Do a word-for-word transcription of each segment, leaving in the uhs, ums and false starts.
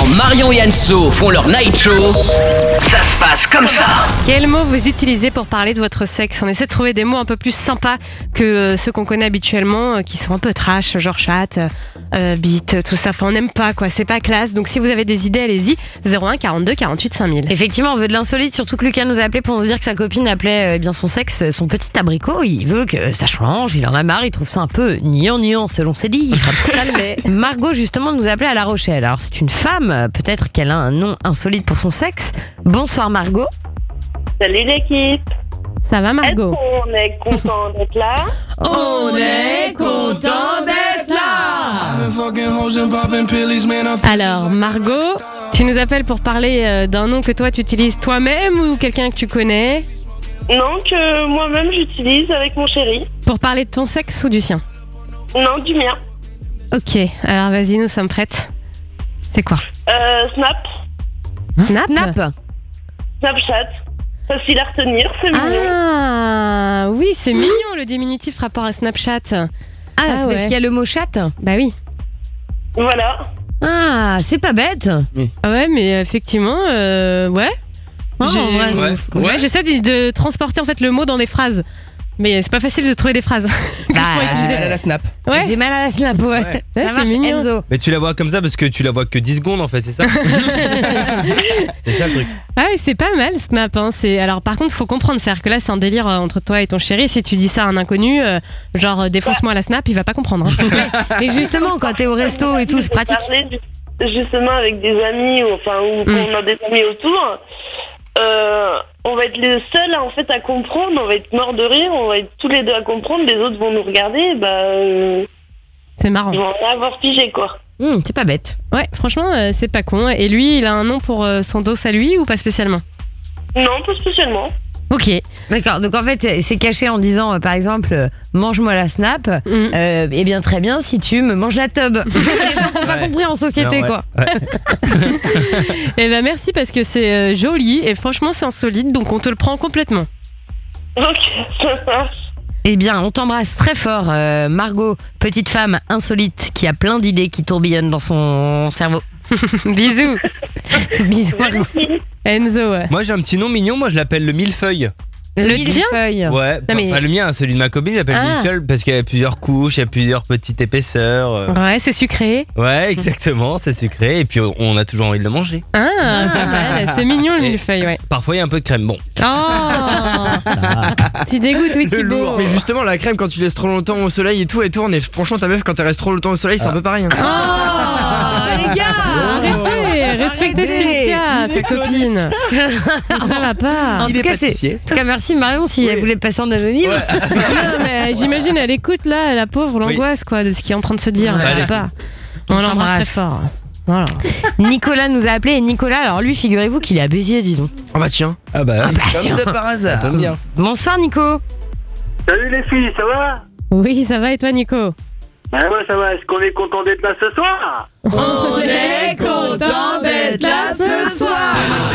Quand Marion et Anso font leur night show, ça se passe comme ça. Quels mots vous utilisez pour parler de votre sexe? On essaie de trouver des mots un peu plus sympas que euh, ceux qu'on connaît habituellement, euh, qui sont un peu trash, genre chat, euh, bite, tout ça. Enfin, on n'aime pas, quoi. C'est pas classe. Donc, si vous avez des idées, allez-y. zéro un quarante-deux quarante-huit cinq mille. Effectivement, on veut de l'insolite, surtout que Lucas nous a appelé pour nous dire que sa copine appelait euh, bien son sexe son petit abricot. Il veut que ça change, il en a marre, il trouve ça un peu niant-niant selon ses dires. Margot, justement, nous a appelé à La Rochelle. Alors, c'est une femme, peut-être qu'elle a un nom insolite pour son sexe. Bonsoir Margot. Salut l'équipe. Ça va, Margot? On est content d'être là. On est content d'être là. Alors, Margot, tu nous appelles pour parler euh, d'un nom que toi, tu utilises toi-même ou quelqu'un que tu connais? Non, que moi-même j'utilise avec mon chéri. Pour parler de ton sexe ou du sien? Non, du mien. Ok, alors vas-y, nous sommes prêtes. C'est quoi? Euh, Snap. Snap? Snap. Snapchat. Facile à retenir, c'est mignon. Ah, oui, c'est mignon le diminutif rapport à Snapchat. Ah, Ah c'est ouais. parce qu'il y a le mot chat. Bah oui. Voilà. Ah, c'est pas bête. Ah ouais, mais effectivement, euh, ouais. Oh, J'ai- en vrai. Ouais. Ouais, j'essaie de, de transporter en fait le mot dans des phrases. Mais c'est pas facile de trouver des phrases. que je Bah, pourrais utiliser. Elle a la snap. Ouais. J'ai mal à la snap, ouais. Ouais. Ouais, Ça c'est marche, mignon. Enzo. Mais tu la vois comme ça parce que tu la vois que dix secondes en fait, c'est ça? C'est ça le truc. Ah ouais, c'est pas mal Snap. Hein. C'est... Alors par contre, faut comprendre, c'est-à-dire que là, c'est un délire euh, entre toi et ton chéri. Si tu dis ça à un inconnu, euh, genre euh, défonce-moi la Snap, il va pas comprendre. Hein. Mais justement, quand t'es au resto et tout, c'est pratique. Parler du- justement avec des amis, ou, enfin, ou quand Mm. on a des amis autour, euh, on va être les seuls en fait à comprendre, on va être morts de rire, on va être tous les deux à comprendre, les autres vont nous regarder, bah, euh, C'est marrant. ils vont rien avoir pigé quoi. Hum, c'est pas bête. Ouais, franchement, euh, c'est pas con. Et lui, il a un nom pour euh, son dos à lui ou pas spécialement? Non, pas spécialement. Ok. D'accord, donc en fait, c'est caché en disant, euh, par exemple, euh, mange-moi la snap. Mm. Euh, eh bien, très bien, si tu me manges la tub. Les gens n'ont pas Ouais. compris en société, Non, ouais. quoi. Ouais. Et ben merci parce que c'est euh, joli et franchement, c'est insolite, donc on te le prend complètement. Ok, ça marche. Eh bien, on t'embrasse très fort, euh, Margot, petite femme insolite qui a plein d'idées qui tourbillonnent dans son cerveau. Bisous. Bisous, Margot. Enzo. ouais. Moi j'ai un petit nom mignon, moi je l'appelle le millefeuille. Le millefeuille. Ouais, pas, mais- pas le mien, celui de ma copine, j'appelle Ah. millefeuille parce qu'il y a plusieurs couches, il y a plusieurs petites épaisseurs. euh. Ouais, c'est sucré. Ouais, exactement, c'est sucré et puis on a toujours envie de le manger. Ah, pas mal. C'est mignon le Et- millefeuille, ouais. Parfois il y a un peu de crème. Bon, Oh Tu dégoûtes, oui, Thibaut. Mais justement, la crème, quand tu laisses trop longtemps au soleil et tout, elle tourne. Et franchement, ta meuf, quand elle reste trop longtemps au soleil, c'est un peu pareil. hein. Oh, les gars. Arrêtez, respectez Arrêtez. Cynthia, sa copine. Ça va pas. En Il tout est cas, c'est- pâtissier. en tout cas, merci Marion si elle voulait passer en anonyme. Non, mais j'imagine, elle écoute là, la pauvre, l'angoisse quoi, de ce qui est en train de se dire. Ça va pas. On, On l'embrasse très t'embrasse. fort. Voilà. Nicolas nous a appelé et Nicolas, alors lui, figurez-vous qu'il est à Béziers, dis donc. Oh bah tiens. ah bah, Ah bah, comme tiens. de par hasard. Ça tombe bien. Bonsoir Nico. Salut les filles, ça va? Oui, ça va et toi, Nico? Ben ouais, ça va. Est-ce qu'on est content d'être là ce soir? On est content d'être là ce soir.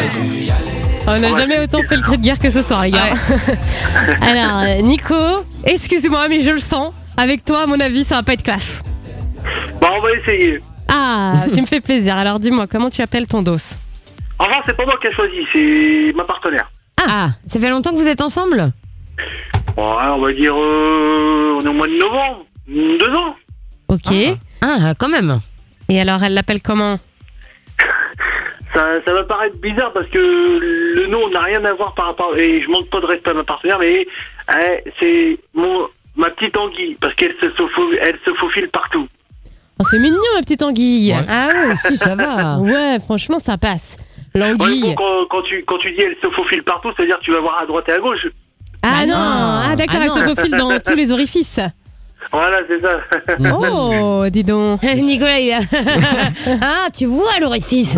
On n'a jamais autant fait le cri de guerre que ce soir, les gars. Alors, euh, Nico, excuse-moi, mais je le sens. Avec toi, à mon avis, ça va pas être classe. Bon, on va essayer. Ah, tu me fais plaisir. Alors, dis-moi, comment tu appelles ton dos? Enfin, c'est pas moi qui ai choisi, c'est ma partenaire. Ah, ça fait longtemps que vous êtes ensemble? Bon, ouais, on va dire, euh, on est au mois de novembre. Deux ans. Ok. Ah, quand même. Et alors, elle l'appelle comment? Ça, ça va paraître bizarre parce que le nom n'a rien à voir par rapport. Et je manque pas de respect à ma partenaire, mais hein, c'est mon ma petite anguille parce qu'elle se, faufile- elle se faufile partout. Oh, c'est mignon, ma petite anguille. Ah oui, si, ça va. Ouais, franchement, ça passe. Ouais, L'anguille. bon, quand, quand tu, quand tu dis elle se faufile partout, c'est-à-dire que tu vas voir à droite et à gauche. Ah Bah non, non. ah d'accord, Ah elle non. se faufile dans tous les orifices. Voilà, c'est ça. Oh, dis donc. Nicolas, il a... Ah, tu vois l'orifice.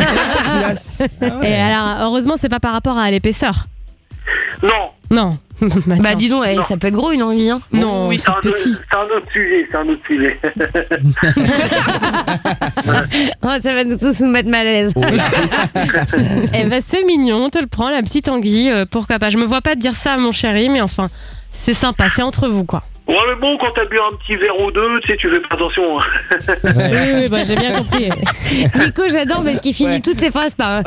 Et alors, heureusement, c'est pas par rapport à l'épaisseur. Non. Non. bah, Bah tiens. dis donc, eh, ça peut être gros une anguille, hein. non, Oui, c'est c'est un, petit. c'est un autre sujet, c'est un autre sujet. Oh, ça va nous tous nous mettre mal à l'aise. Eh ben, c'est mignon, on te le prend, la petite anguille, euh, pourquoi pas. Je me vois pas te dire ça à mon chéri, mais enfin, c'est sympa, c'est entre vous, quoi. Ouais, mais bon, quand t'as bu un petit verre ou deux, tu sais, tu fais pas attention. Oui, oui, bah, j'ai bien compris. Nico, j'adore parce qu'il finit Ouais. toutes ses phrases par.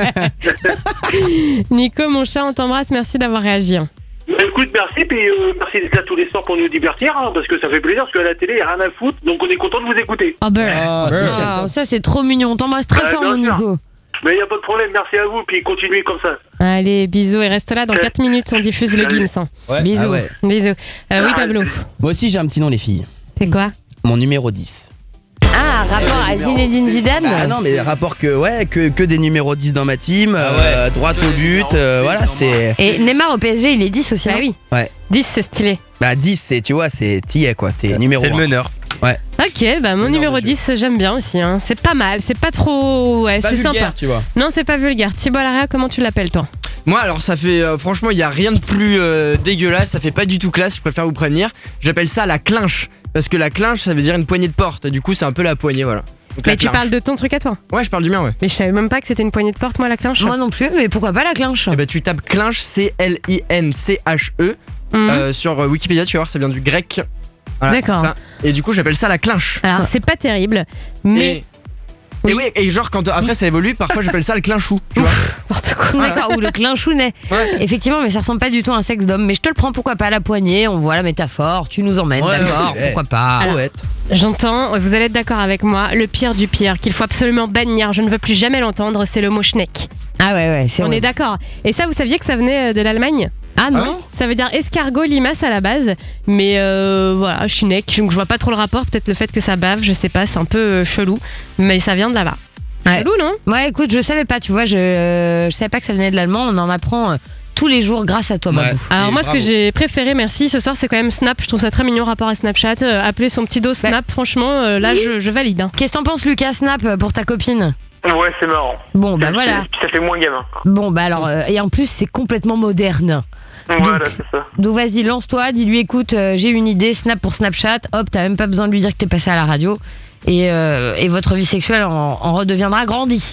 Nico, mon chat, on t'embrasse. Merci d'avoir réagi. hein. Bah, écoute, merci, puis euh, merci d'être là tous les soirs pour nous divertir, hein, parce que ça fait plaisir, parce qu'à la télé, il n'y a rien à foutre, donc on est content de vous écouter. Oh, ben. Ah, Ah, ça, c'est trop mignon. On t'embrasse très Ouais, fort, bien mon sûr. Nico. Mais il n'y a pas de problème, merci à vous, puis continuez comme ça. Allez, bisous et reste là. Dans quatre minutes, on diffuse le Salut. Gims. hein. ouais. Bisous. Ah ouais. Bisous. Euh, oui, Pablo. Moi aussi, j'ai un petit nom, les filles. C'est quoi? Mon numéro dix. Ah, rapport à Zinedine Zidane. Ah non, mais rapport que, ouais, que, que des numéros dix dans ma team, Ah ouais. euh, droit au but, euh, voilà, c'est. Et Neymar au P S G, il est dix aussi. Bah hein. oui. Ouais. dix, c'est stylé. Bah, dix, c'est, tu vois, c'est. T'y es, quoi. T'es numéro C'est le un. meneur. Ok, bah mon Meneur numéro de jeu. dix, j'aime bien aussi. hein. C'est pas mal, c'est pas trop. Ouais, Pas c'est vulgaire, sympa. tu vois. Non, c'est pas vulgaire. Thibaut Larrea, comment tu l'appelles, toi? Moi, alors ça fait. euh, franchement, il y a rien de plus euh, dégueulasse, ça fait pas du tout classe, je préfère vous prévenir. J'appelle ça la clinche. Parce que la clinche, ça veut dire une poignée de porte. Du coup, c'est un peu la poignée, voilà. Donc, la Mais tu clinche. parles de ton truc à toi. Ouais, je parle du mien, ouais. Mais je savais même pas que c'était une poignée de porte, moi, la clinche. Moi non plus, mais pourquoi pas la clinche? Et bah, tu tapes clinche, C L I N C H E. Mhm. euh, sur euh, Wikipédia, tu vas voir, ça vient du grec. Voilà, D'accord. ça. Et du coup, j'appelle ça la clinche. Alors, c'est pas terrible, mais. Et, et oui, et genre, quand après ça évolue, parfois j'appelle ça le clinchou. Tu vois. N'importe quoi. D'accord, ou le clinchounet. Ouais. Effectivement, mais ça ressemble pas du tout à un sexe d'homme. Mais je te le prends, pourquoi pas, à la poignée. On voit la métaphore, tu nous emmènes, Ouais, d'accord, ouais. pourquoi pas. Poète. J'entends, vous allez être d'accord avec moi, le pire du pire, qu'il faut absolument bannir, je ne veux plus jamais l'entendre, c'est le mot schneck. Ah ouais, ouais, c'est On vrai. est d'accord. Et ça, vous saviez que ça venait euh, de l'Allemagne? Ah non. Ça veut dire escargot limace à la base, mais euh, voilà, schneck, donc je vois pas trop le rapport, peut-être le fait que ça bave, je sais pas, c'est un peu euh, chelou, mais ça vient de là-bas. Ouais. Chelou, non? Ouais, écoute, je savais pas, tu vois, je, euh, je savais pas que ça venait de l'allemand. On en apprend euh, tous les jours grâce à toi, Ouais. Babou. Alors Et moi, ce que bravo. j'ai préféré, merci, ce soir, c'est quand même Snap. Je trouve ça très mignon rapport à Snapchat. Euh, appeler son petit dos Snap, franchement, euh, là, je, je valide. hein. Qu'est-ce que t'en penses, Lucas, Snap, euh, pour ta copine? Ouais, c'est marrant. Bon, bah Puis voilà. ça fait moins gamin. Bon, bah alors, euh, et en plus, c'est complètement moderne. Voilà, c'est ça. Donc vas-y, lance-toi, dis-lui, écoute, euh, j'ai une idée, Snap pour Snapchat. Hop, t'as même pas besoin de lui dire que t'es passé à la radio. Et, euh, et votre vie sexuelle en, en redeviendra grandie.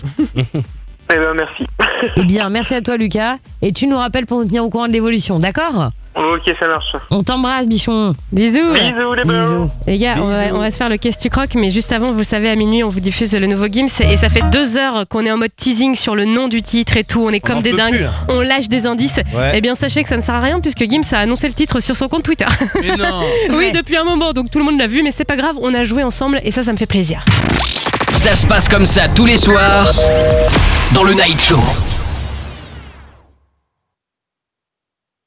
Eh ben, merci. Eh bien, merci à toi, Lucas. Et tu nous rappelles pour nous tenir au courant de l'évolution, d'accord? Ok, ça marche. On t'embrasse, bichon. Bisous. Bisous, les beaux. Bisous. Les gars, on va, on va se faire le Qu'est-ce tu croques, mais juste avant, vous le savez, à minuit, on vous diffuse le nouveau Gims et ça fait deux heures qu'on est en mode teasing sur le nom du titre et tout. On est On comme en des peut dingues, plus, là. on lâche des indices. Ouais. Eh bien, sachez que ça ne sert à rien puisque Gims a annoncé le titre sur son compte Twitter. Mais non. Oui, Ouais. depuis un moment, donc tout le monde l'a vu, mais c'est pas grave, on a joué ensemble et ça, ça me fait plaisir. Ça se passe comme ça tous les soirs dans le Night Show.